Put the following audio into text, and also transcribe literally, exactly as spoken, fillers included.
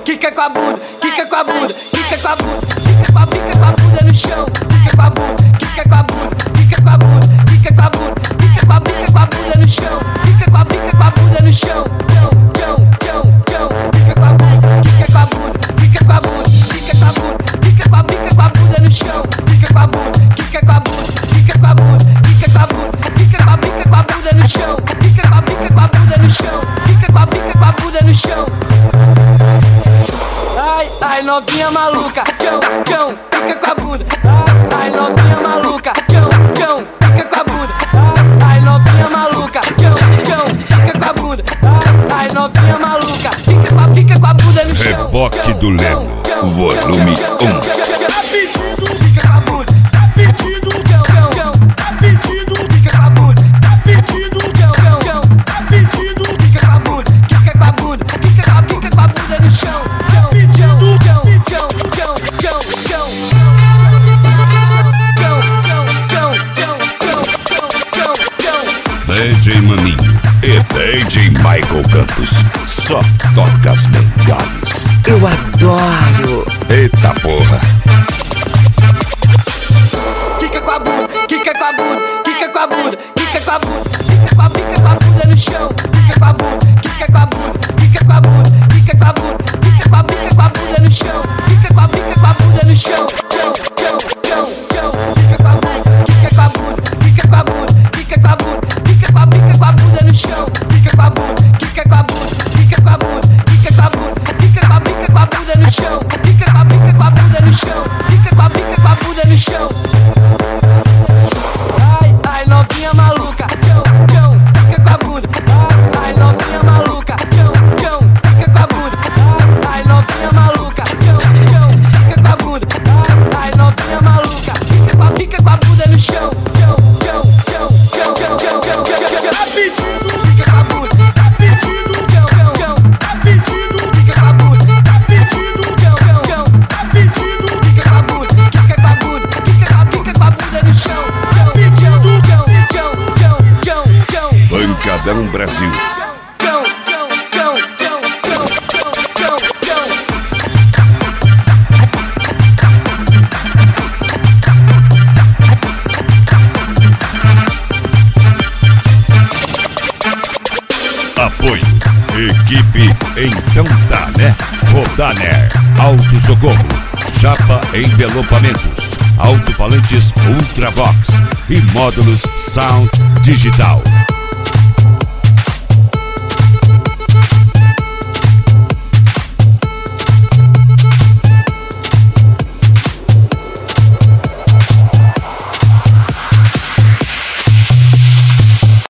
quica com a bunda, quica com a bunda, quica com a bunda, quica com a bica com a bunda no chão, quica com a bunda, quica com a bunda, quica com a bunda, quica com a bunda, quica com a bica com a bunda no chão, quica com a bica com a bunda no chão, chão, chão, chão, chão, quica com a bunda, quica com a bunda, quica com a bunda, quica com a bunda, quica com a bica com a bunda no chão, quica com a bunda, quica com a bunda, quica com a bunda, quica com a bunda, quica com a bica com a bunda no chão, quica com a bica com a bunda no chão, quica com a bica com a bunda no chão. Ai, ai, novinha maluca, tchão, tchão, fica com a bunda. Ai, ai, novinha maluca, tchão, tchão, fica com a bunda. Ai, ai, novinha maluca, tchão, tchão, fica com a bunda. Ai, ai, novinha maluca, fica com a pica com a bunda no chão. Reboque do Leno, volume um. Tá pedindo, fica com a bunda. Tá pedindo, tchão, tchão, tchão. Tá pedindo, fica com a bunda. Tá pedindo, tchão, tchão, tchão. Tá pedindo, fica com a bunda. Fica com a bunda, fica com a pica com a bunda no chão. D J Maninho e D J Michael Campos, só toca as melhores. Eu adoro. Eita porra. Quica com a bunda, quica com a bunda, quica com a bunda, quica com a bunda, quica com a bica com a bunda no chão, quica com a bunda, quica com a bunda, quica com a bunda, quica com a bunda, quica com a bica com a bunda no chão, quica com a bica com a bunda no chão, chão, chão, chão, chão, quica com a bunda, quica com a bunda, quica com a bunda, quica com a bunda, quica com a bica com a bunda no chão, quica com a bunda, quica com a bunda, quica com a bunda, quica com a bunda, quica com a bica com a bunda no chão, quica com a bica com a bunda no chão, quica com a bica com a bunda no chão. Ai, ai, novinha maluca, tchão, tchão, fica com a bunda. Ai, ai, novinha maluca, tchão, tchão, fica com a bunda. Ai, ai, novinha maluca, tchão, tchão, fica com a bunda. Ai, ai, novinha maluca, fica com a bica com a bunda no chão. Tchão, tchão, tchão, tchão, tchão, tchão, tchão, tchão. Tá pedindo, fica com a bunda. Tá pedindo, tchão, tchão, tchão. Tá pedindo, fica com a bunda. Tá pedindo, tchão, tchão, tchão. Tá pedindo, fica com a bunda. Fica com a bunda, fica com a bica com a bunda no chão. Pancadão Brasil. Tchão, tchão, tchão, tchão, tchão, tchão, tchão, Apoio. Equipe Então Dá, né? Rodaner. Auto Socorro. Chapa Envelopamentos. Alto-falantes Ultravox. E módulos Sound Digital.